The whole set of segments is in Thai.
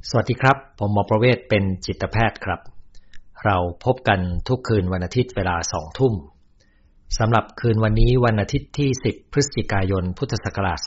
สวัสดีครับผมหมอประเวศเป็นจิตแพทย์ครับเราพบกันทุกคืนวันอาทิตย์เวลา 20:00 น.สำหรับคืนวันนี้วันอาทิตย์ที่10พฤศจิกายนพุทธศักราช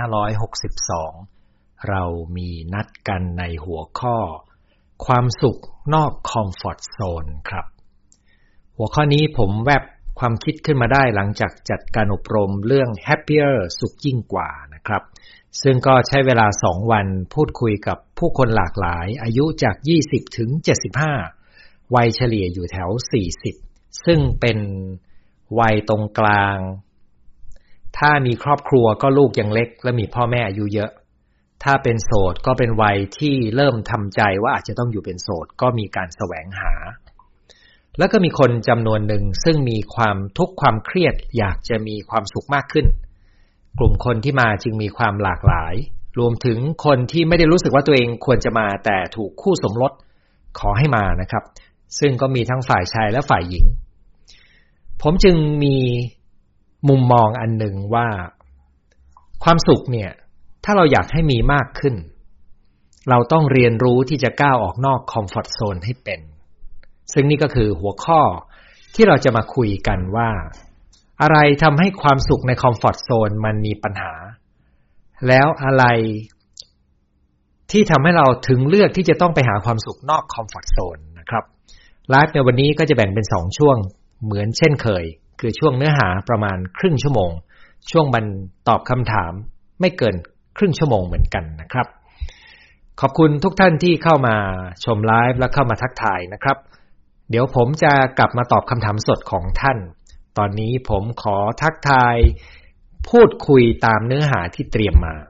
2562เรามีนัดกันในหัวข้อความสุขนอกคอมฟอร์ตโซนครับหัวข้อนี้ผมแวบความคิดขึ้นมาได้หลังจากจัดการอบรมเรื่อง Happier สุขยิ่งกว่านะครับซึ่งก็ใช้เวลา2วันพูดคุยกับผู้คนหลากหลายอายุจาก20ถึง75วัยเฉลี่ยอยู่แถว40ซึ่งเป็นวัยตรงกลางถ้ามีครอบครัวก็ลูกยังเล็กและมีพ่อแม่อายุเยอะถ้าเป็นโสดก็เป็นวัยที่เริ่มทำใจว่าอาจจะต้องอยู่เป็นโสดก็มีการแสวงหาแล้วก็มีคนจำนวนหนึ่งซึ่งมีความทุกข์ความเครียดอยากจะมีความสุขมากขึ้นกลุ่มคนที่มาจึงมีความหลากหลายรวมถึงคนที่ไม่ได้รู้สึกว่าตัวเองควรจะมาแต่ถูกคู่สมรสขอให้มานะครับซึ่งก็มีทั้งฝ่ายชายและฝ่ายหญิงผมจึงมีมุมมองอันหนึ่งว่าความสุขเนี่ยถ้าเราอยากให้มีมากขึ้นเราต้องเรียนรู้ที่จะก้าวออกนอกคอมฟอร์ตโซนให้เป็นซึ่งนี่ก็คือหัวข้อที่เราจะมาคุยกันว่าอะไรทำให้ความสุขในคอมฟอร์ตโซนมันมีปัญหาแล้วอะไรที่ทำให้เราถึงเลือกที่จะต้องไปหาความสุขนอกคอมฟอร์ตโซนนะครับไลฟ์ในวันนี้ก็จะแบ่งเป็น2ช่วงเหมือนเช่นเคยคือช่วงเนื้อหาประมาณครึ่งชั่วโมงช่วงมันตอบคำถามไม่เกินครึ่งชั่วโมงเหมือนกันนะครับขอบคุณทุกท่านที่เข้ามาชมไลฟ์และเข้ามาทักทายนะครับเดี๋ยวผมจะกลับมาตอบคำถามสดของท่านตอนนี้ผมขอทักทายพูดคุยตามเนื้อหาที่เตรียมมา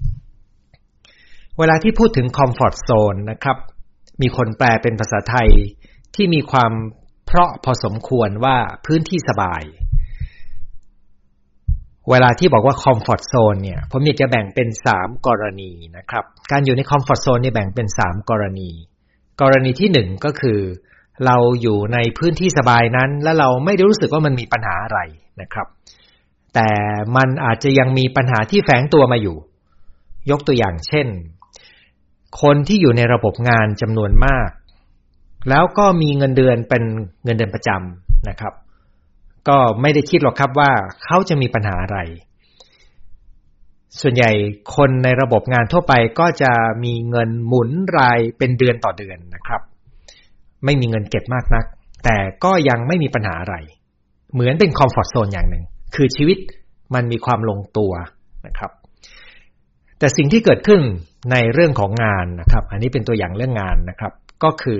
เวลาที่พูดถึงคอมฟอร์ตโซนนะครับมีคนแปลเป็นภาษาไทยที่มีความเพราะพอสมควรว่าพื้นที่สบายเวลาที่บอกว่าคอมฟอร์ตโซนเนี่ยผมอยากจะแบ่งเป็น3กรณีนะครับการอยู่ในคอมฟอร์ตโซนเนี่ยแบ่งเป็น3กรณีกรณีที่1ก็คือเราอยู่ในพื้นที่สบายนั้นและเราไม่ได้รู้สึกว่ามันมีปัญหาอะไรนะครับแต่มันอาจจะยังมีปัญหาที่แฝงตัวมาอยู่ยกตัวอย่างเช่นคนที่อยู่ในระบบงานจำนวนมากแล้วก็มีเงินเดือนเป็นเงินเดือนประจำนะครับก็ไม่ได้คิดหรอกครับว่าเขาจะมีปัญหาอะไรส่วนใหญ่คนในระบบงานทั่วไปก็จะมีเงินหมุนรายเป็นเดือนต่อเดือนนะครับไม่มีเงินเก็บมากนักแต่ก็ยังไม่มีปัญหาอะไรเหมือนเป็นคอมฟอร์ตโซนอย่างหนึ่งคือชีวิตมันมีความลงตัวนะครับแต่สิ่งที่เกิดขึ้นในเรื่องของงานนะครับอันนี้เป็นตัวอย่างเรื่องงานนะครับก็คือ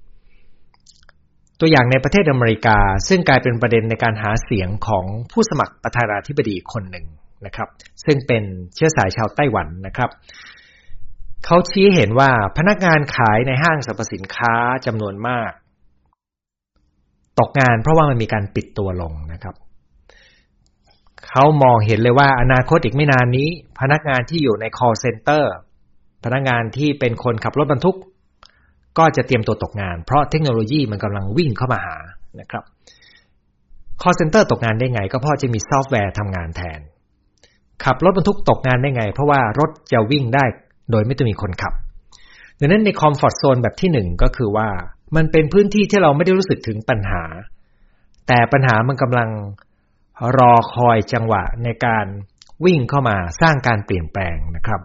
ตัวอย่างในประเทศอเมริกาซึ่งกลายเป็นประเด็นในการหาเสียงของผู้สมัครประธานาธิบดีคนหนึ่งนะครับซึ่งเป็นเชื้อสายชาวไต้หวันนะครับเขาชี้เห็นว่าพนักงานขายในห้างสรรพสินค้าจำนวนมากตกงานเพราะว่ามันมีการปิดตัวลงนะครับเขามองเห็นเลยว่าอนาคตอีกไม่นานนี้พนักงานที่อยู่ใน call center พนักงานที่เป็นคนขับรถบรรทุกก็จะเตรียมตัวตกงานเพราะเทคโนโลยีมันกำลังวิ่งเข้ามาหานะครับ call center ตกงานได้ไงก็เพราะจะมีซอฟต์แวร์ทำงานแทนขับรถบรรทุกตกงานได้ไงเพราะว่ารถจะวิ่งได้โดยไม่ต้องมีคนขับดังนั้นในคอมฟอร์ตโซนแบบที่1ก็คือว่ามันเป็นพื้นที่ที่เราไม่ได้รู้สึกถึงปัญหาแต่ปัญหามันกำลังรอคอยจังหวะในการวิ่งเข้ามาสร้างการเปลี่ยนแปลงนะครับ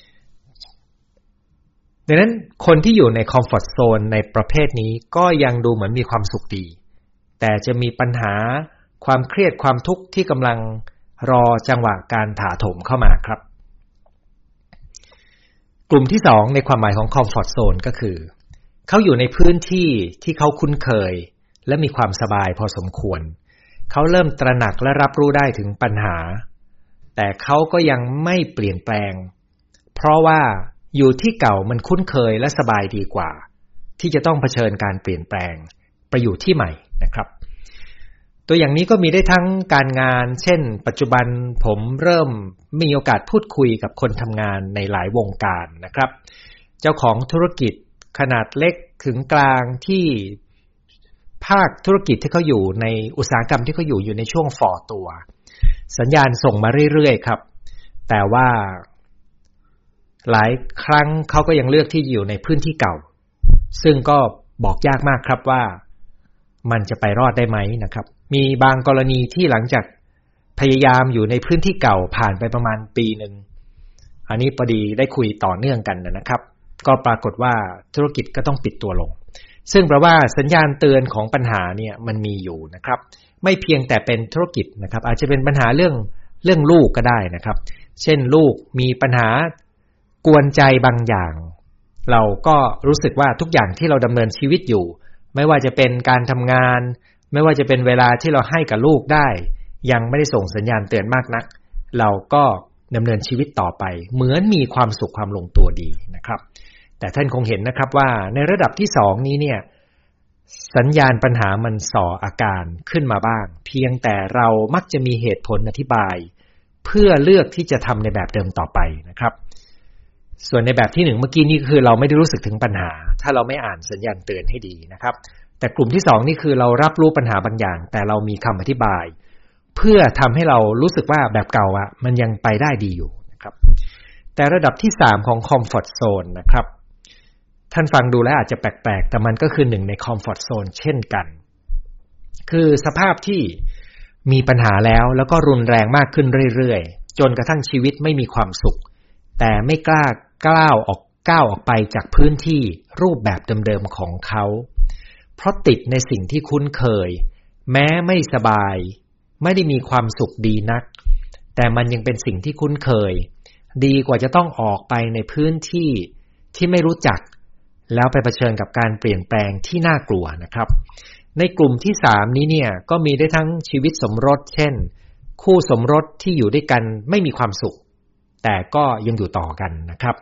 ดังนั้นคนที่อยู่ในคอมฟอร์ตโซนในประเภทนี้ก็ยังดูเหมือนมีความสุขดีแต่จะมีปัญหาความเครียดความทุกข์ที่กำลังรอจังหวะการถาโถมเข้ามาครับกลุ่มที่2ในความหมายของคอมฟอร์ตโซนก็คือเขาอยู่ในพื้นที่ที่เขาคุ้นเคยและมีความสบายพอสมควรเขาเริ่มตระหนักและรับรู้ได้ถึงปัญหาแต่เขาก็ยังไม่เปลี่ยนแปลงเพราะว่าอยู่ที่เก่ามันคุ้นเคยและสบายดีกว่าที่จะต้องเผชิญการเปลี่ยนแปลงไปอยู่ที่ใหม่นะครับตัวอย่างนี้ก็มีได้ทั้งการงานเช่นปัจจุบันผมเริ่มมีโอกาสพูดคุยกับคนทำงานในหลายวงการนะครับเจ้าของธุรกิจขนาดเล็กถึงกลางที่ภาคธุรกิจที่เขาอยู่ในอุตสาหกรรมที่เขาอยู่ในช่วงฝ่อตัวสัญญาณส่งมาเรื่อยๆครับแต่ว่าหลายครั้งเขาก็ยังเลือกที่อยู่ในพื้นที่เก่าซึ่งก็บอกยากมากครับว่ามันจะไปรอดได้ไหมนะครับมีบางกรณีที่หลังจากพยายามอยู่ในพื้นที่เก่าผ่านไปประมาณปีนึงอันนี้พอดีได้คุยต่อเนื่องกันนะครับก็ปรากฏว่าธุรกิจก็ต้องปิดตัวลงซึ่งแปลว่าสัญญาณเตือนของปัญหาเนี่ยมันมีอยู่นะครับไม่เพียงแต่เป็นธุรกิจนะครับอาจจะเป็นปัญหาเรื่องลูกก็ได้นะครับเช่นลูกมีปัญหากวนใจบางอย่างเราก็รู้สึกว่าทุกอย่างที่เราดำเนินชีวิตอยู่ไม่ว่าจะเป็นการทำงานไม่ว่าจะเป็นเวลาที่เราให้กับลูกได้ยังไม่ได้ส่งสัญญาณเตือนมากนักเราก็ดำเนินชีวิตต่อไปเหมือนมีความสุขความลงตัวดีนะครับแต่ท่านคงเห็นนะครับว่าในระดับที่2นี้เนี่ยสัญญาณปัญหามันส่ออาการขึ้นมาบ้างเพียงแต่เรามักจะมีเหตุผลอธิบายเพื่อเลือกที่จะทำในแบบเดิมต่อไปนะครับส่วนในแบบที่1เมื่อกี้นี่คือเราไม่ได้รู้สึกถึงปัญหาถ้าเราไม่อ่านสัญญาณเตือนให้ดีนะครับแต่กลุ่มที่2นี่คือเรารับรู้ปัญหาบางอย่างแต่เรามีคำอธิบายเพื่อทำให้เรารู้สึกว่าแบบเก่าอะมันยังไปได้ดีอยู่นะครับแต่ระดับที่3ของ Comfort Zone นะครับท่านฟังดูแล้วอาจจะแปลกๆแต่มันก็คือ1ใน Comfort Zone เช่นกันคือสภาพที่มีปัญหาแล้วก็รุนแรงมากขึ้นเรื่อยๆจนกระทั่งชีวิตไม่มีความสุขแต่ไม่กล้าก้าวออกไปจากพื้นที่รูปแบบเดิมๆของเขาเพราะติดในสิ่งที่คุ้นเคยแม้ไม่สบายไม่ได้มีความสุขดีนักแต่มันยังเป็นสิ่งที่คุ้นเคยดีกว่าจะต้องออกไปในพื้นที่ที่ไม่รู้จักแล้วไปเผชิญกับการเปลี่ยนแปลงที่น่ากลัวนะครับในกลุ่มที่3นี้เนี่ยก็มีได้ทั้งชีวิตสมรสเช่นคู่สมรสที่อยู่ด้วยกันไม่มีความสุขแต่ก็ยังอยู่ต่อกันนะครับ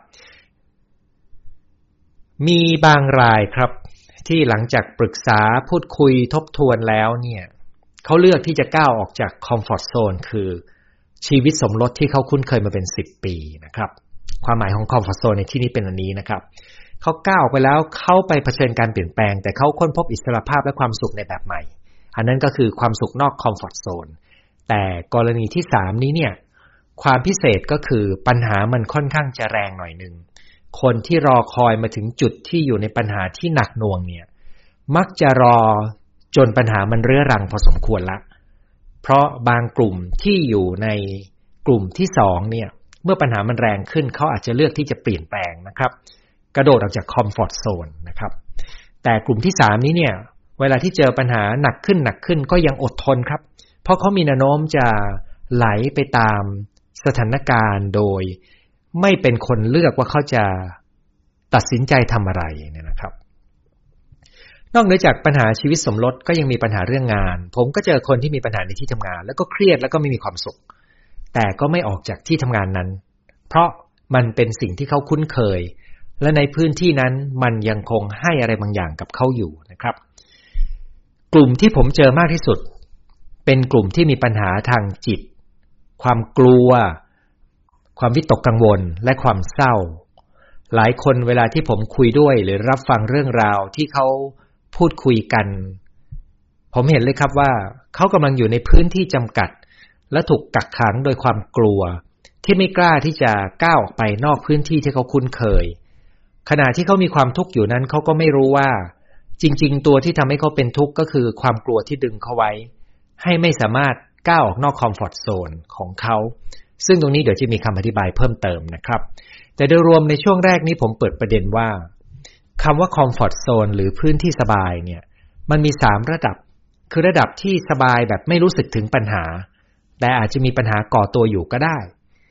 มีบางรายครับที่หลังจากปรึกษาพูดคุยทบทวนแล้วเนี่ยเขาเลือกที่จะก้าวออกจากคอมฟอร์ตโซนคือชีวิตสมรสที่เขาคุ้นเคยมาเป็น10ปีนะครับความหมายของคอมฟอร์ตโซนในที่นี้เป็นอันนี้นะครับเขาก้าวออกไปแล้วเขาไปเผชิญการเปลี่ยนแปลงแต่เขาค้นพบอิสรภาพและความสุขในแบบใหม่อันนั้นก็คือความสุขนอกคอมฟอร์ตโซนแต่กรณีที่3นี้เนี่ยความพิเศษก็คือปัญหามันค่อนข้างจะแรงหน่อยนึงคนที่รอคอยมาถึงจุดที่อยู่ในปัญหาที่หนักหน่วงเนี่ยมักจะรอจนปัญหามันเรื้อรังพอสมควรละเพราะบางกลุ่มที่อยู่ในกลุ่มที่2เนี่ยเมื่อปัญหามันแรงขึ้นเขาอาจจะเลือกที่จะเปลี่ยนแปลงนะครับกระโดดออกจากคอมฟอร์ตโซนนะครับแต่กลุ่มที่3นี้เนี่ยเวลาที่เจอปัญหาหนักขึ้นก็ยังอดทนครับเพราะเขามีแนวโน้มจะไหลไปตามสถานการณ์โดยไม่เป็นคนเลือกว่าเขาจะตัดสินใจทำอะไรเนี่ยนะครับนอกเหนือจากปัญหาชีวิตสมรสก็ยังมีปัญหาเรื่องงานผมก็เจอคนที่มีปัญหาในที่ทำงานแล้วก็เครียดแล้วก็ไม่มีความสุขแต่ก็ไม่ออกจากที่ทำงานนั้นเพราะมันเป็นสิ่งที่เขาคุ้นเคยและในพื้นที่นั้นมันยังคงให้อะไรบางอย่างกับเขาอยู่นะครับกลุ่มที่ผมเจอมากที่สุดเป็นกลุ่มที่มีปัญหาทางจิตความกลัวความวิตกกังวลและความเศร้าหลายคนเวลาที่ผมคุยด้วยหรือรับฟังเรื่องราวที่เขาพูดคุยกันผมเห็นเลยครับว่าเขากำลังอยู่ในพื้นที่จำกัดและถูกกักขังโดยความกลัวที่ไม่กล้าที่จะก้าวออกไปนอกพื้นที่ที่เขาคุ้นเคยขณะที่เขามีความทุกข์อยู่นั้นเขาก็ไม่รู้ว่าจริงๆตัวที่ทำให้เขาเป็นทุกข์ก็คือความกลัวที่ดึงเขาไว้ให้ไม่สามารถก้าวออกนอกคอมฟอร์ตโซนของเขาซึ่งตรงนี้เดี๋ยวจะมีคำอธิบายเพิ่มเติมนะครับแต่โดยรวมในช่วงแรกนี้ผมเปิดประเด็นว่าคำว่าคอมฟอร์ตโซนหรือพื้นที่สบายเนี่ยมันมี3ระดับคือระดับที่สบายแบบไม่รู้สึกถึงปัญหาแต่อาจจะมีปัญหาก่อตัวอยู่ก็ได้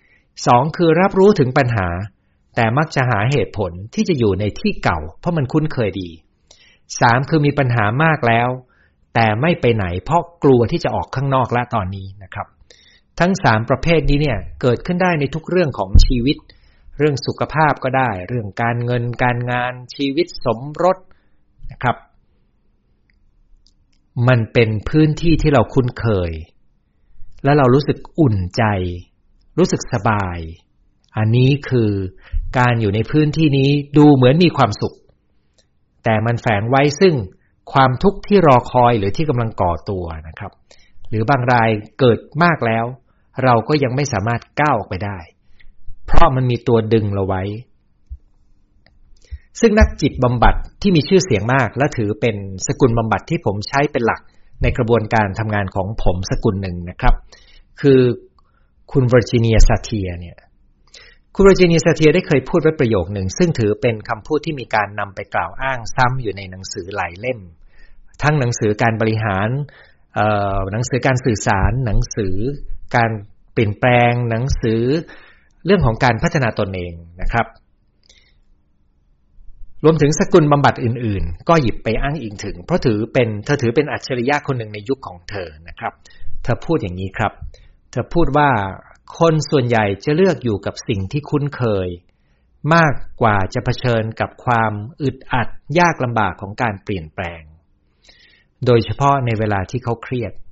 2คือรับรู้ถึงปัญหาแต่มักจะหาเหตุผลที่จะอยู่ในที่เก่าเพราะมันคุ้นเคยดี3คือมีปัญหามากแล้วแต่ไม่ไปไหนเพราะกลัวที่จะออกข้างนอกและตอนนี้นะครับทั้ง3ประเภทนี้เนี่ยเกิดขึ้นได้ในทุกเรื่องของชีวิตเรื่องสุขภาพก็ได้เรื่องการเงินการงานชีวิตสมรสนะครับมันเป็นพื้นที่ที่เราคุ้นเคยและเรารู้สึกอุ่นใจรู้สึกสบายอันนี้คือการอยู่ในพื้นที่นี้ดูเหมือนมีความสุขแต่มันแฝงไว้ซึ่งความทุกข์ที่รอคอยหรือที่กำลังก่อตัวนะครับหรือบางรายเกิดมากแล้วเราก็ยังไม่สามารถก้าวออกไปได้เพราะมันมีตัวดึงเราไว้ซึ่งนักจิตบำบัดที่มีชื่อเสียงมากและถือเป็นสกุลบำบัดที่ผมใช้เป็นหลักในกระบวนการทำงานของผมสกุลหนึ่งนะครับคือคุณเวอร์จิเนียซาเทียเนี่ยคุณเวอร์จิเนียซาเทียได้เคยพูดไว้ประโยคหนึ่งซึ่งถือเป็นคำพูดที่มีการนำไปกล่าวอ้างซ้ำอยู่ในหนังสือหลายเล่มทั้งหนังสือการบริหารหนังสือการสื่อสารหนังสือการเปลี่ยนแปลงหนังสือเรื่องของการพัฒนาตนเองนะครับรวมถึงสกุลบำบัดอื่นๆก็หยิบไปอ้างอิงถึงเพราะเธอถือเป็นอัจฉริยะคนหนึ่งในยุคของเธอนะครับเธอพูดอย่างนี้ครับเธอพูดว่าคนส่วนใหญ่จะเลือกอยู่กับสิ่งที่คุ้นเคยมากกว่าจะเผชิญกับความอึดอัดยากลำบากของการเปลี่ยนแปลงโดยเฉพาะในเวลาที่เขาเครียด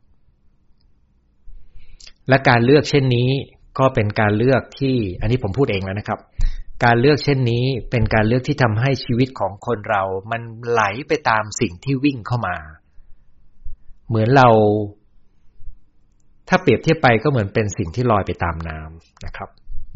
และการเลือกเช่นนี้ก็เป็นการเลือกที่อันนี้ผมพูดเองแล้วนะครับการเลือกเช่นนี้เป็นการเลือกที่ทำให้ชีวิตของคนเรามันไหลไปตามสิ่งที่วิ่งเข้ามาเหมือนเราถ้าเปรียบเทียบไปก็เหมือนเป็นสิ่งที่ลอยไปตามน้ำนะครับ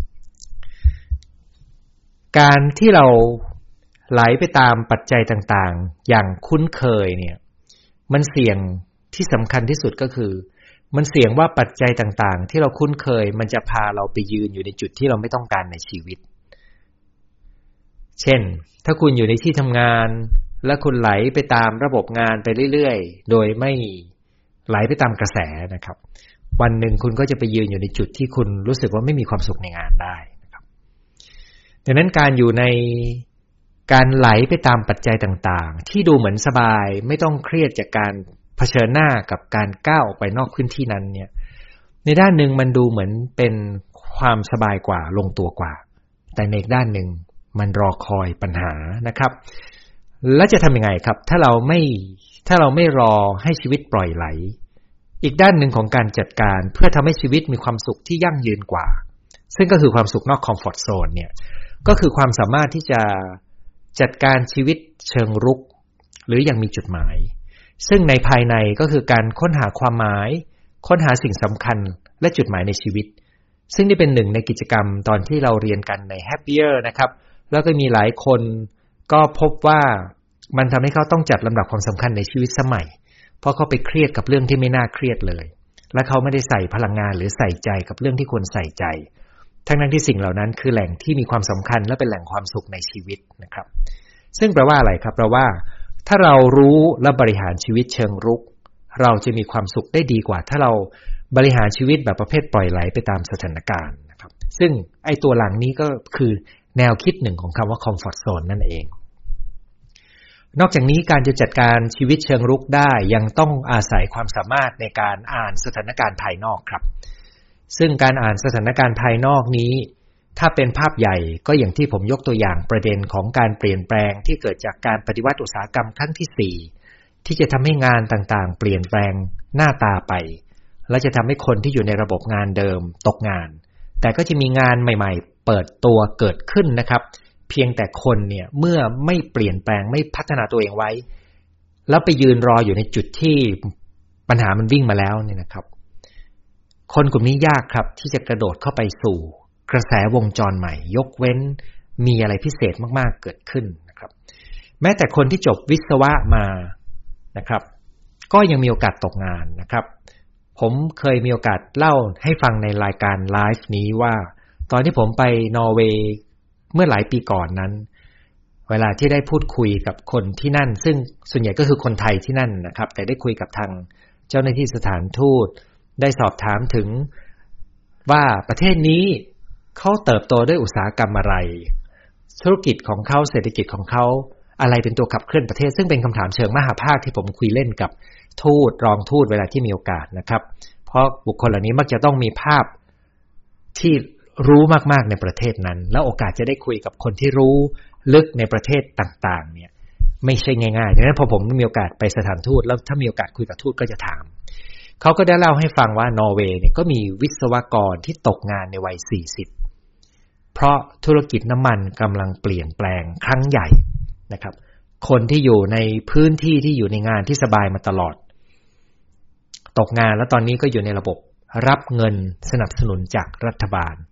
การที่เราไหลไปตามปัจจัยต่างๆอย่างคุ้นเคยเนี่ยมันเสี่ยงที่สำคัญที่สุดก็คือมันเสี่ยงว่าปัจจัยต่างๆที่เราคุ้นเคยมันจะพาเราไปยืนอยู่ในจุดที่เราไม่ต้องการในชีวิตเช่นถ้าคุณอยู่ในที่ทำงานและคุณไหลไปตามระบบงานไปเรื่อยๆโดยไม่ไหลไปตามกระแสนะครับวันหนึ่งคุณก็จะไปยืนอยู่ในจุดที่คุณรู้สึกว่าไม่มีความสุขในงานได้นะครับดังนั้นการอยู่ในการไหลไปตามปัจจัยต่างๆที่ดูเหมือนสบายไม่ต้องเครียดจากการเผชิญหน้ากับการก้าวออกไปนอกพื้นที่นั้นเนี่ยในด้านหนึ่งมันดูเหมือนเป็นความสบายกว่าลงตัวกว่าแต่ในอีกด้านหนึ่งมันรอคอยปัญหานะครับแล้วจะทำยังไงครับถ้าเราไม่รอให้ชีวิตปล่อยไหลอีกด้านหนึ่งของการจัดการเพื่อทำให้ชีวิตมีความสุขที่ยั่งยืนกว่าซึ่งก็คือความสุขนอกคอมฟอร์ตโซนเนี่ยก็คือความสามารถที่จะจัดการชีวิตเชิงรุกหรืออย่างมีจุดหมายซึ่งในภายในก็คือการค้นหาความหมายค้นหาสิ่งสำคัญและจุดหมายในชีวิตซึ่งนี่เป็นหนึ่งในกิจกรรมตอนที่เราเรียนกันใน Happier นะครับแล้วก็มีหลายคนก็พบว่ามันทำให้เขาต้องจัดลำดับความสำคัญในชีวิตสมัยเพราะเขาไปเครียดกับเรื่องที่ไม่น่าเครียดเลยและเขาไม่ได้ใส่พลังงานหรือใส่ใจกับเรื่องที่ควรใส่ใจทั้งที่สิ่งเหล่านั้นคือแหล่งที่มีความสำคัญและเป็นแหล่งความสุขในชีวิตนะครับซึ่งแปลว่าอะไรครับแปลว่าถ้าเรารู้และบริหารชีวิตเชิงรุกเราจะมีความสุขได้ดีกว่าถ้าเราบริหารชีวิตแบบประเภทปล่อยไหลไปตามสถานการณ์นะครับซึ่งไอ้ตัวหลังนี้ก็คือแนวคิดหนึ่งของคำว่า comfort zone นั่นเองนอกจากนี้การจะจัดการชีวิตเชิงรุกได้ยังต้องอาศัยความสามารถในการอ่านสถานการณ์ภายนอกครับซึ่งการอ่านสถานการณ์ภายนอกนี้ถ้าเป็นภาพใหญ่ก็อย่างที่ผมยกตัวอย่างประเด็นของการเปลี่ยนแปลงที่เกิดจากการปฏิวัติอุตสาหกรรมครั้งที่4ที่จะทำให้งานต่างๆเปลี่ยนแปลงหน้าตาไปและจะทำให้คนที่อยู่ในระบบงานเดิมตกงานแต่ก็จะมีงานใหม่ๆเปิดตัวเกิดขึ้นนะครับเพียงแต่คนเนี่ยเมื่อไม่เปลี่ยนแปลงไม่พัฒนาตัวเองไว้แล้วไปยืนรออยู่ในจุดที่ปัญหามันวิ่งมาแล้วเนี่ยนะครับคนกลุ่มนี้ยากครับที่จะกระโดดเข้าไปสู่กระแสวงจรใหม่ยกเว้นมีอะไรพิเศษมากๆเกิดขึ้นนะครับแม้แต่คนที่จบวิศวะมานะครับก็ยังมีโอกาสตกงานนะครับผมเคยมีโอกาสเล่าให้ฟังในรายการไลฟ์นี้ว่าตอนที่ผมไปนอร์เวย์เมื่อหลายปีก่อนนั้นเวลาที่ได้พูดคุยกับคนที่นั่นซึ่งส่วนใหญ่ก็คือคนไทยที่นั่นนะครับแต่ได้คุยกับทางเจ้าหน้าที่สถานทูตได้สอบถามถึงว่าประเทศนี้เขาเติบโตด้วยอุตสาหกรรมอะไรธุรกิจของเขาเศรษฐกิจของเขาอะไรเป็นตัวขับเคลื่อนประเทศซึ่งเป็นคำถามเชิงมหาภาคที่ผมคุยเล่นกับทูตรองทูตเวลาที่มีโอกาสนะครับเพราะบุคคลเหล่านี้มักจะต้องมีภาพที่รู้มากๆในประเทศนั้นแล้วโอกาสจะได้คุยกับคนที่รู้ลึกในประเทศต่างๆเนี่ยไม่ใช่ง่ายๆดังนั้นพอผมมีโอกาสไปสถานทูตแล้วถ้ามีโอกาสคุยกับทูตก็จะถามเขาก็ได้เล่าให้ฟังว่านอร์เวย์เนี่ยก็มีวิศวกรที่ตกงานในวัย40เพราะธุรกิจน้ำมันกำลังเปลี่ยนแปลงครั้งใหญ่นะครับคนที่อยู่ในพื้นที่ที่อยู่ในงานที่สบายมาตลอดตกงานแล้วตอนนี้ก็อยู่ในระบบรับเงินสนับสนุนจากรัฐบาล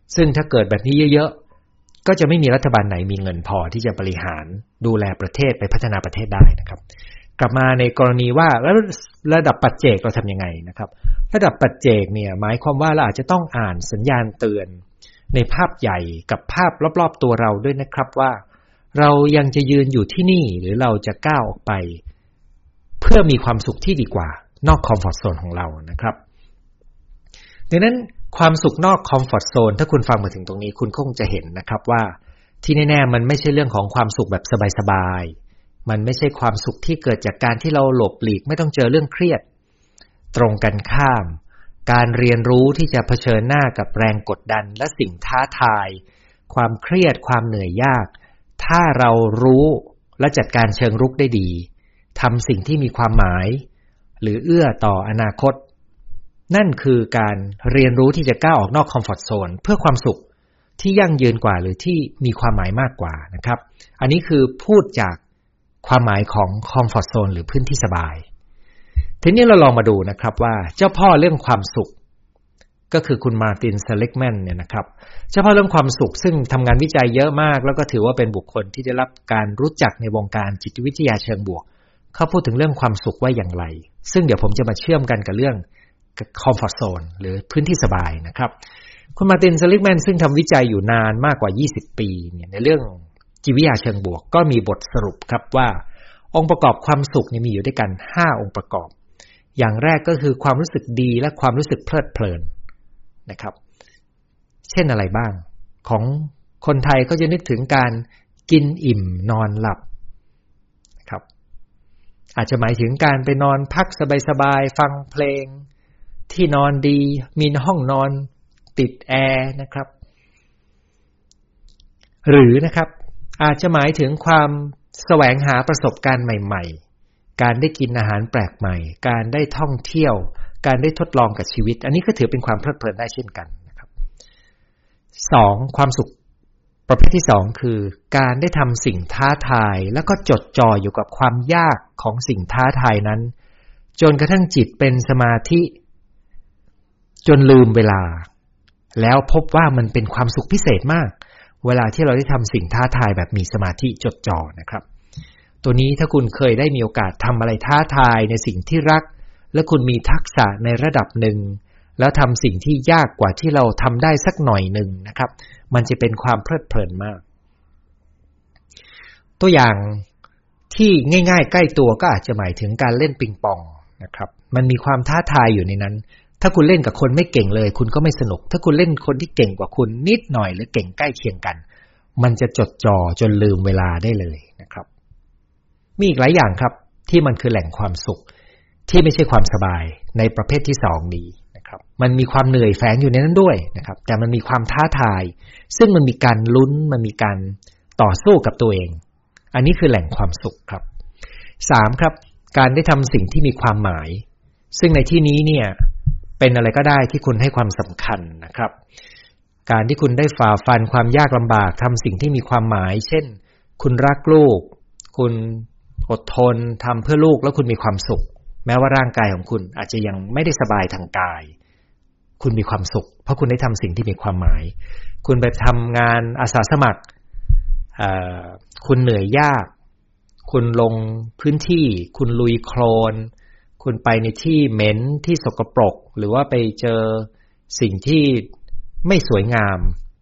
ซึ่งถ้าเกิดแบบนี้เยอะๆก็จะไม่มีรัฐบาลไหนมีเงินพอที่จะบริหารดูแลประเทศไปพัฒนาประเทศได้นะครับกลับมาในกรณีว่าแล้วระดับปัจเจกเราทำยังไงนะครับระดับปัจเจกเนี่ยหมายความว่าเราอาจจะต้องอ่านสัญญาณเตือนในภาพใหญ่กับภาพรอบๆตัวเราด้วยนะครับว่าเรายังจะยืนอยู่ที่นี่หรือเราจะก้าวออกไปเพื่อมีความสุขที่ดีกว่านอกคอมฟอร์ตโซนของเรานะครับดังนั้นความสุขนอกคอมฟอร์ตโซนถ้าคุณฟังมาถึงตรงนี้คุณคงจะเห็นนะครับว่าที่แน่ๆมันไม่ใช่เรื่องของความสุขแบบสบายๆมันไม่ใช่ความสุขที่เกิดจากการที่เราหลบหลีกไม่ต้องเจอเรื่องเครียดตรงกันข้ามการเรียนรู้ที่จะเผชิญหน้ากับแรงกดดันและสิ่งท้าทายความเครียดความเหนื่อยยากถ้าเรารู้และจัดการเชิงรุกได้ดีทำสิ่งที่มีความหมายหรือเอื้อต่ออนาคตนั่นคือการเรียนรู้ที่จะก้าวออกนอกคอมฟอร์ตโซนเพื่อความสุขที่ยั่งยืนกว่าหรือที่มีความหมายมากกว่านะครับอันนี้คือพูดจากความหมายของคอมฟอร์ตโซนหรือพื้นที่สบายทีนี้เราลองมาดูนะครับว่าเจ้าพ่อเรื่องความสุขก็คือคุณมาร์ติน เซลิกแมนเนี่ยนะครับเฉพาะเรื่องความสุขซึ่งทำงานวิจัยเยอะมากแล้วก็ถือว่าเป็นบุคคลที่ได้รับการรู้จักในวงการจิตวิทยาเชิงบวกเขาพูดถึงเรื่องความสุขว่าอย่างไรซึ่งเดี๋ยวผมจะมาเชื่อมกันกับเรื่องคอมฟอร์ตโซนหรือพื้นที่สบายนะครับคุณมาร์ติน เซลิกแมนซึ่งทำวิจัยอยู่นานมากกว่า20ปีเนี่ยในเรื่องจิตวิทยาเชิงบวกก็มีบทสรุปครับว่าองค์ประกอบความสุขมีอยู่ด้วยกัน5องค์ประกอบอย่างแรกก็คือความรู้สึกดีและความรู้สึกเพลิดเพลินนะครับเช่นอะไรบ้างของคนไทยก็จะนึกถึงการกินอิ่มนอนหลับครับอาจจะหมายถึงการไปนอนพักสบายๆฟังเพลงที่นอนดีมีห้องนอนติดแอร์นะครับหรือนะครับอาจจะหมายถึงความแสวงหาประสบการณ์ใหม่ๆการได้กินอาหารแปลกใหม่การได้ท่องเที่ยวการได้ทดลองกับชีวิตอันนี้ก็ถือเป็นความเพลิดเพลินได้เช่นกันนะครับ2ความสุขประเภทที่2คือการได้ทำสิ่งท้าทายแล้วก็จดจ่ออยู่กับความยากของสิ่งท้าทายนั้นจนกระทั่งจิตเป็นสมาธิจนลืมเวลาแล้วพบว่ามันเป็นความสุขพิเศษมากเวลาที่เราได้ทำสิ่งท้าทายแบบมีสมาธิจดจ่อนะครับตัวนี้ถ้าคุณเคยได้มีโอกาสทำอะไรท้าทายในสิ่งที่รักและคุณมีทักษะในระดับหนึ่งแล้วทำสิ่งที่ยากกว่าที่เราทำได้สักหน่อยหนึ่งนะครับมันจะเป็นความเพลิดเพลินมากตัวอย่างที่ง่ายๆใกล้ตัวก็อาจจะหมายถึงการเล่นปิงปองนะครับมันมีความท้าทายอยู่ในนั้นถ้าคุณเล่นกับคนไม่เก่งเลยคุณก็ไม่สนุกถ้าคุณเล่นคนที่เก่งกว่าคุณนิดหน่อยหรือเก่งใกล้เคียงกันมันจะจดจ่อจนลืมเวลาได้เลยนะครับมีอีกหลายอย่างครับที่มันคือแหล่งความสุขที่ไม่ใช่ความสบายในประเภทที่2นี้นะครับมันมีความเหนื่อยแฝงอยู่ในนั้นด้วยนะครับแต่มันมีความท้าทายซึ่งมันมีการลุ้นมันมีการต่อสู้กับตัวเองอันนี้คือแหล่งความสุขครับ3ครับการได้ทำสิ่งที่มีความหมายซึ่งในที่นี้เนี่ยเป็นอะไรก็ได้ที่คุณให้ความสำคัญนะครับการที่คุณได้ฝ่าฟันความยากลำบากทำสิ่งที่มีความหมายเช่นคุณรักลูกคุณอดทนทำเพื่อลูกแล้วคุณมีความสุขแม้ว่าร่างกายของคุณอาจจะยังไม่ได้สบายทางกายคุณมีความสุขเพราะคุณได้ทำสิ่งที่มีความหมายคุณไปทำงานอาสาสมัครคุณเหนื่อยยากคุณลงพื้นที่คุณลุยโคลนคุณไปในที่เหม็นที่สกปรกหรือว่าไปเจอสิ่งที่ไม่สวยงาม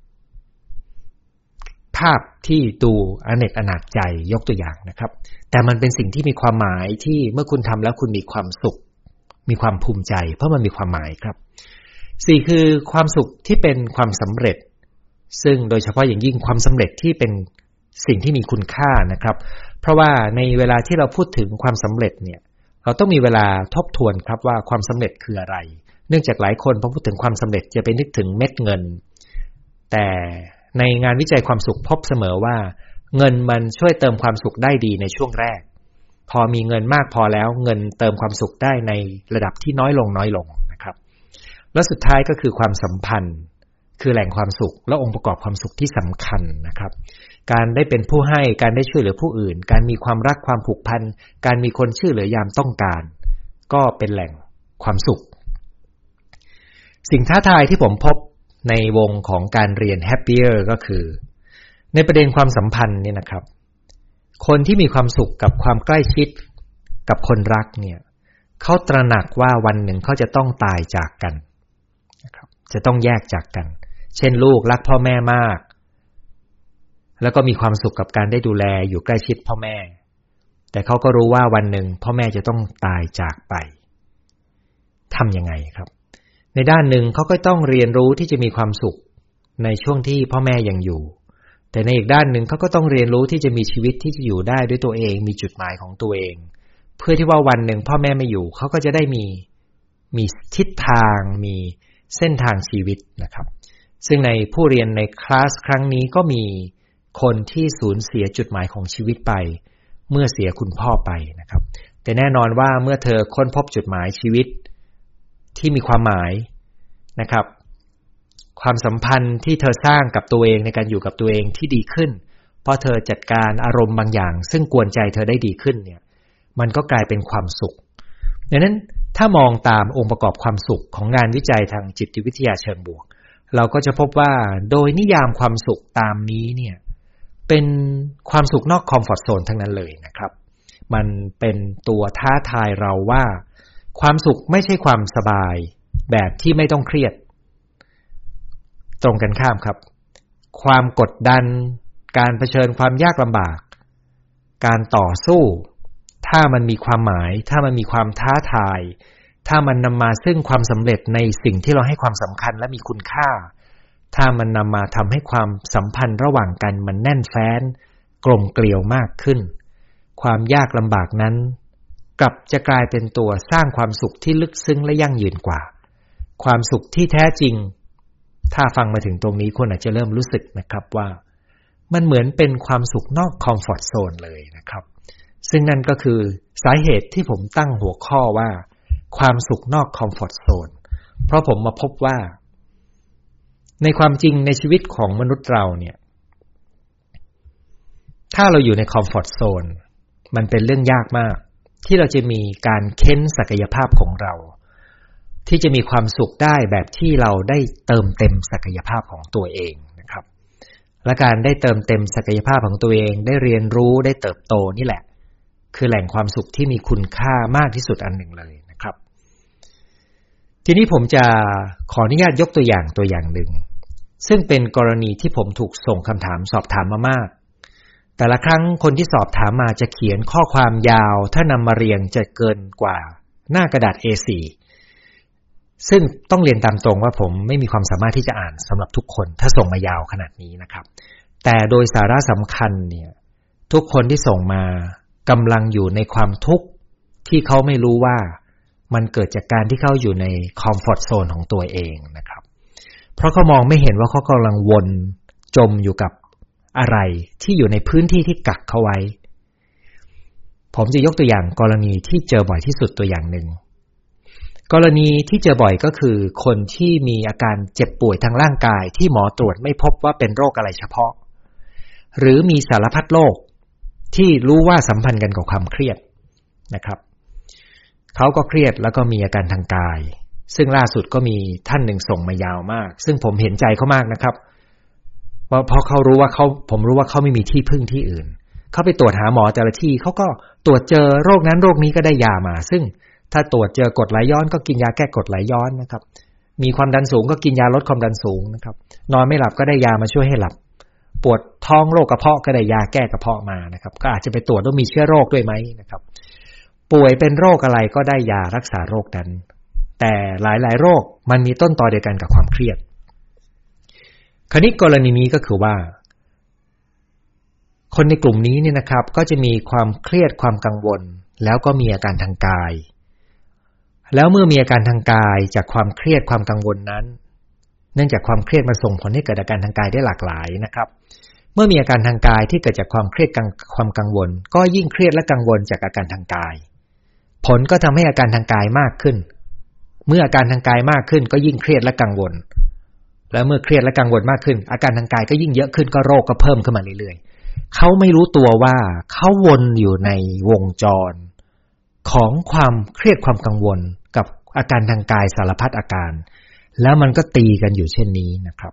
ภาพที่ดูอเนกอนาถใจยกตัวอย่างนะครับแต่มันเป็นสิ่งที่มีความหมายที่เมื่อคุณทำแล้วคุณมีความสุขมีความภูมิใจเพราะมันมีความหมายครับ4คือความสุขที่เป็นความสำเร็จซึ่งโดยเฉพาะอย่างยิ่งความสำเร็จที่เป็นสิ่งที่มีคุณค่านะครับเพราะว่าในเวลาที่เราพูดถึงความสำเร็จเนี่ยเราต้องมีเวลาทบทวนครับว่าความสำเร็จคืออะไรเนื่องจากหลายคนพอพูดถึงความสำเร็จจะไปนึกถึงเม็ดเงินแต่ในงานวิจัยความสุขพบเสมอว่าเงินมันช่วยเติมความสุขได้ดีในช่วงแรกพอมีเงินมากพอแล้วเงินเติมความสุขได้ในระดับที่น้อยลงนะครับและสุดท้ายก็คือความสัมพันธ์คือแหล่งความสุขและองค์ประกอบความสุขที่สำคัญนะครับการได้เป็นผู้ให้การได้ช่วยเหลือผู้อื่นการมีความรักความผูกพันการมีคนช่วยเหลือยามต้องการก็เป็นแหล่งความสุขสิ่งท้าทายที่ผมพบในวงของการเรียน Happier ก็คือในประเด็นความสัมพันธ์เนี่ยนะครับคนที่มีความสุขกับความใกล้ชิดกับคนรักเนี่ยเขาตระหนักว่าวันหนึ่งเขาจะต้องตายจากกันนะครับจะต้องแยกจากกันเช่นลูกรักพ่อแม่มากแล้วก็มีความสุขกับการได้ดูแลอยู่ใกล้ชิดพ่อแม่แต่เขาก็รู้ว่าวันหนึ่งพ่อแม่จะต้องตายจากไปทำยังไงครับในด้านหนึ่งเขาก็ต้องเรียนรู้ที่จะมีความสุขในช่วงที่พ่อแม่ยังอยู่แต่ในอีกด้านหนึ่งเขาก็ต้องเรียนรู้ที่จะมีชีวิตที่จะอยู่ได้ด้วยตัวเองมีจุดหมายของตัวเองเพื่อที่ว่าวันหนึ่งพ่อแม่ไม่อยู่เขาก็จะได้มีทิศทางมีเส้นทางชีวิตนะครับซึ่งในผู้เรียนในคลาสครั้งนี้ก็มีคนที่สูญเสียจุดหมายของชีวิตไปเมื่อเสียคุณพ่อไปนะครับแต่แน่นอนว่าเมื่อเธอค้นพบจุดหมายชีวิตที่มีความหมายนะครับความสัมพันธ์ที่เธอสร้างกับตัวเองในการอยู่กับตัวเองที่ดีขึ้นเพราะเธอจัดการอารมณ์บางอย่างซึ่งกวนใจเธอได้ดีขึ้นเนี่ยมันก็กลายเป็นความสุขดังนั้นถ้ามองตามองค์ประกอบความสุขของงานวิจัยทางจิตวิทยาเชิงบวกเราก็จะพบว่าโดยนิยามความสุขตามนี้เนี่ยเป็นความสุขนอกคอมฟอร์ตโซนทั้งนั้นเลยนะครับมันเป็นตัวท้าทายเราว่าความสุขไม่ใช่ความสบายแบบที่ไม่ต้องเครียดตรงกันข้ามครับความกดดันการเผชิญความยากลำบากการต่อสู้ถ้ามันมีความหมายถ้ามันมีความท้าทายถ้ามันนำมาซึ่งความสำเร็จในสิ่งที่เราให้ความสำคัญและมีคุณค่าถ้ามันนำมาทำให้ความสัมพันธ์ระหว่างกันมันแน่นแฟ้นกลมเกลียวมากขึ้นความยากลำบากนั้นกลับจะกลายเป็นตัวสร้างความสุขที่ลึกซึ้งและยั่งยืนกว่าความสุขที่แท้จริงถ้าฟังมาถึงตรงนี้คนอาจจะเริ่มรู้สึกนะครับว่ามันเหมือนเป็นความสุขนอกคอมฟอร์ตโซนเลยนะครับซึ่งนั่นก็คือสาเหตุที่ผมตั้งหัวข้อว่าความสุขนอกคอมฟอร์ตโซนเพราะผมมาพบว่าในความจริงในชีวิตของมนุษย์เราเนี่ยถ้าเราอยู่ในคอมฟอร์ตโซนมันเป็นเรื่องยากมากที่เราจะมีการเค้นศักยภาพของเราที่จะมีความสุขได้แบบที่เราได้เติมเต็มศักยภาพของตัวเองนะครับและการได้เติมเต็มศักยภาพของตัวเองได้เรียนรู้ได้เติบโตนี่แหละคือแหล่งความสุขที่มีคุณค่ามากที่สุดอันหนึ่งเลยนะครับทีนี้ผมจะขออนุญาตยกตัวอย่างหนึ่งซึ่งเป็นกรณีที่ผมถูกส่งคำถามสอบถามมามากแต่ละครั้งคนที่สอบถามมาจะเขียนข้อความยาวถ้านำมาเรียงจะเกินกว่าหน้ากระดาษ A4 ซึ่งต้องเรียนตามตรงว่าผมไม่มีความสามารถที่จะอ่านสำหรับทุกคนถ้าส่งมายาวขนาดนี้นะครับแต่โดยสาระสำคัญเนี่ยทุกคนที่ส่งมากำลังอยู่ในความทุกข์ที่เขาไม่รู้ว่ามันเกิดจากการที่เขาอยู่ในคอมฟอร์ตโซนของตัวเองนะครับเพราะเขามองไม่เห็นว่าเขากำลังวนจมอยู่กับอะไรที่อยู่ในพื้นที่ที่กักเขาไว้ผมจะยกตัวอย่างกรณีที่เจอบ่อยที่สุดตัวอย่างหนึ่งกรณีที่เจอบ่อยก็คือคนที่มีอาการเจ็บป่วยทางร่างกายที่หมอตรวจไม่พบว่าเป็นโรคอะไรเฉพาะหรือมีสารพัดโรคที่รู้ว่าสัมพันธ์กันกับความเครียดนะครับเขาก็เครียดแล้วก็มีอาการทางกายซึ่งล่าสุดก็มีท่านหนึ่งส่งมายาวมากซึ่งผมเห็นใจเขามากนะครับเพราะผมรู้ว่าเขาไม่มีที่พึ่งที่อื่นเขาไปตรวจหาหมอแต่ละที่เขาก็ตรวจเจอโรคนั้นโรคนี้ก็ได้ยามาซึ่งถ้าตรวจเจอกรดไหลย้อนก็กินยาแก้กรดไหลย้อนนะครับมีความดันสูงก็กินยาลดความดันสูงนะครับนอนไม่หลับก็ได้ยามาช่วยให้หลับปวดท้องโรคกระเพาะก็ได้ยาแก้กระเพาะมานะครับก็อาจจะไปตรวจว่ามีเชื้อโรคด้วยไหมนะครับป่วยเป็นโรคอะไรก็ได้ยารักษาโรคนั้นแต่หลายๆโรคมันมีต้นตอเดียวกันกับความเครียดคราวนี้กรณีนี้ก็คือว่าคนในกลุ่มนี้เนี่ยนะครับก็จะมีความเครียดความกังวลแล้วก็มีอาการทางกายแล้วเมื่อมีอาการทางกายจากความเครียดความกังวลนั้นเนื่องจากความเครียดมันส่งผลให้เกิดอาการทางกายได้หลากหลายนะครับเมื่อมีอาการทางกายที่เกิดจากความเครียดความกังวลก็ยิ่งเครียดและกังวลจากอาการทางกายผลก็ทำให้อาการทางกายมากขึ้นเมื่ออาการทางกายมากขึ้นก็ยิ่งเครียดและกังวลแล้วเมื่อเครียดและกังวลมากขึ้นอาการทางกายก็ยิ่งเยอะขึ้นก็โรคก็เพิ่มขึ้นมาเรื่อยๆเขาไม่รู้ตัวว่าเขาวนอยู่ในวงจรของความเครียดความกังวลกับอาการทางกายสารพัดอาการแล้วมันก็ตีกันอยู่เช่นนี้นะครับ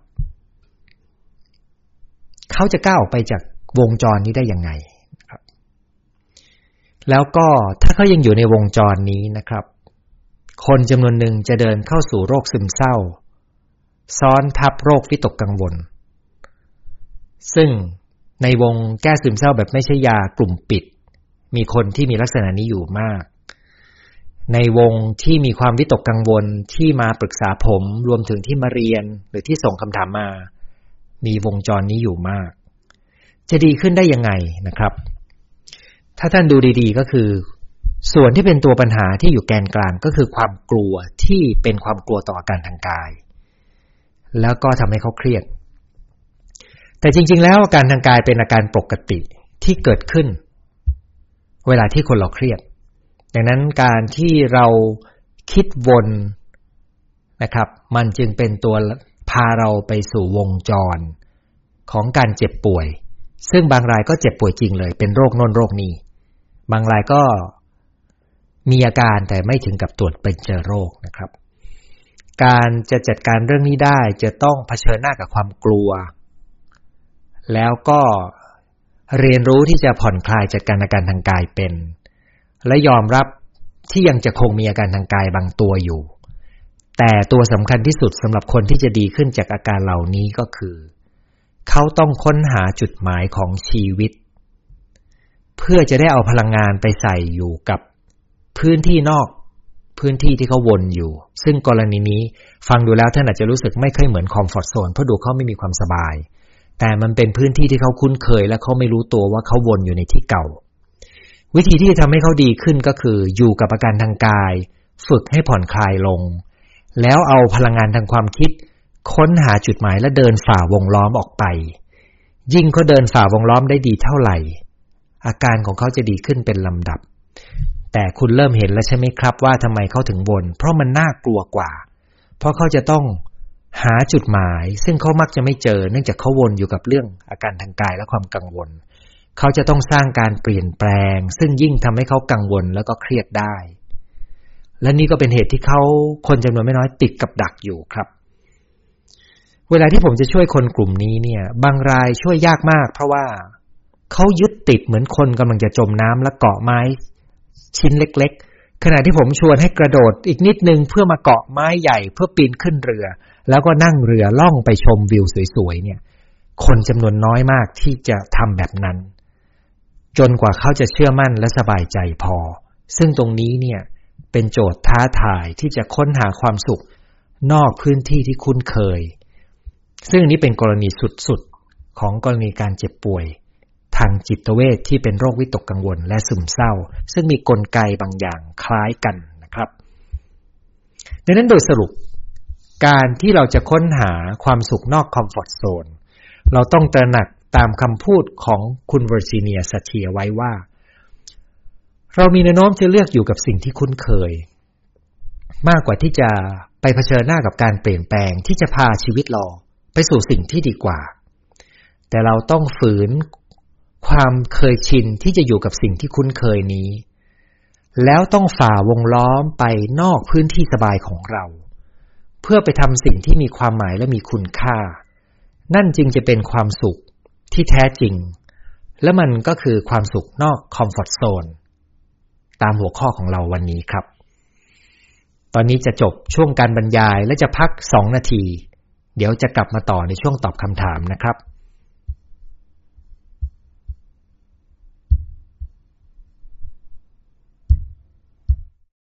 เขาจะก้าวออกไปจากวงจรนี้ได้ยังไงนะครับแล้วก็ถ้าเขายังอยู่ในวงจรนี้นะครับคนจำนวนหนึ่งจะเดินเข้าสู่โรคซึมเศร้าซ้อนทับโรควิตกกังวลซึ่งในวงแก้ซึมเศร้าแบบไม่ใช่ยากลุ่มปิดมีคนที่มีลักษณะนี้อยู่มากในวงที่มีความวิตกกังวลที่มาปรึกษาผมรวมถึงที่มาเรียนหรือที่ส่งคำถามมามีวงจรนี้อยู่มากจะดีขึ้นได้ยังไงนะครับถ้าท่านดูดีๆก็คือส่วนที่เป็นตัวปัญหาที่อยู่แกนกลางก็คือความกลัวที่เป็นความกลัวต่ออาการทางกายแล้วก็ทำให้เขาเครียดแต่จริงๆแล้วอาการทางกายเป็นอาการปกติที่เกิดขึ้นเวลาที่คนเราเครียดดังนั้นการที่เราคิดวนนะครับมันจึงเป็นตัวพาเราไปสู่วงจรของการเจ็บป่วยซึ่งบางรายก็เจ็บป่วยจริงเลยเป็นโรคโน่นโรคนี้บางรายก็มีอาการแต่ไม่ถึงกับตรวจเป็นเจอโรคนะครับการจะจัดการเรื่องนี้ได้จะต้องเผชิญหน้ากับความกลัวแล้วก็เรียนรู้ที่จะผ่อนคลายจัดการอาการทางกายเป็นและยอมรับที่ยังจะคงมีอาการทางกายบางตัวอยู่แต่ตัวสำคัญที่สุดสำหรับคนที่จะดีขึ้นจากอาการเหล่านี้ก็คือเขาต้องค้นหาจุดหมายของชีวิตเพื่อจะได้เอาพลังงานไปใส่อยู่กับพื้นที่นอกพื้นที่ที่เขาวนอยู่ซึ่งกรณีนี้ฟังดูแล้วท่านอาจจะรู้สึกไม่ค่อยเหมือนคอมฟอร์ตโซนเพราะดูเขาไม่มีความสบายแต่มันเป็นพื้นที่ที่เขาคุ้นเคยและเขาไม่รู้ตัวว่าเขาวนอยู่ในที่เก่าวิธีที่จะทำให้เขาดีขึ้นก็คืออยู่กับอาการทางกายฝึกให้ผ่อนคลายลงแล้วเอาพลังงานทางความคิดค้นหาจุดหมายและเดินฝ่าวงล้อมออกไปยิ่งเขาเดินฝ่าวงล้อมได้ดีเท่าไหร่อาการของเขาจะดีขึ้นเป็นลำดับแต่คุณเริ่มเห็นแล้วใช่ไหมครับว่าทำไมเขาถึงวนเพราะมันน่ากลัวกว่าเพราะเขาจะต้องหาจุดหมายซึ่งเขามักจะไม่เจอเนื่องจากเขาวนอยู่กับเรื่องอาการทางกายและความกังวลเขาจะต้องสร้างการเปลี่ยนแปลงซึ่งยิ่งทำให้เขากังวลแล้วก็เครียดได้และนี่ก็เป็นเหตุที่เขาคนจำนวนไม่น้อยติดกับดักอยู่ครับเวลาที่ผมจะช่วยคนกลุ่มนี้เนี่ยบางรายช่วยยากมากเพราะว่าเขายึดติดเหมือนคนกำลังจะจมน้ำและเกาะไม้ชิ้นเล็กๆขณะที่ผมชวนให้กระโดดอีกนิดนึงเพื่อมาเกาะไม้ใหญ่เพื่อปีนขึ้นเรือแล้วก็นั่งเรือล่องไปชมวิวสวยๆเนี่ยคนจำนวนน้อยมากที่จะทำแบบนั้นจนกว่าเขาจะเชื่อมั่นและสบายใจพอซึ่งตรงนี้เนี่ยเป็นโจทย์ท้าทายที่จะค้นหาความสุขนอกพื้นที่ที่คุ้นเคยซึ่งนี้เป็นกรณีสุดๆของกรณีการเจ็บป่วยทางจิตเวชที่เป็นโรควิตกกังวลและซึมเศร้าซึ่งมีกลไกบางอย่างคล้ายกันนะครับดังนั้นโดยสรุปการที่เราจะค้นหาความสุขนอกคอมฟอร์ตโซนเราต้องตระหนักตามคำพูดของคุณเวอร์จิเนียซาเทียไว้ว่าเรามีแนวโน้มจะเลือกอยู่กับสิ่งที่คุ้นเคยมากกว่าที่จะไปเผชิญหน้ากับการเปลี่ยนแปลงที่จะพาชีวิตเราไปสู่สิ่งที่ดีกว่าแต่เราต้องฝืนความเคยชินที่จะอยู่กับสิ่งที่คุ้นเคยนี้แล้วต้องฝ่าวงล้อมไปนอกพื้นที่สบายของเราเพื่อไปทำสิ่งที่มีความหมายและมีคุณค่านั่นจึงจะเป็นความสุขที่แท้จริงและมันก็คือความสุขนอกคอมฟอร์ตโซนตามหัวข้อของเราวันนี้ครับตอนนี้จะจบช่วงการบรรยายและจะพัก2 นาทีเดี๋ยวจะกลับมาต่อในช่วงตอบคำถามนะครับ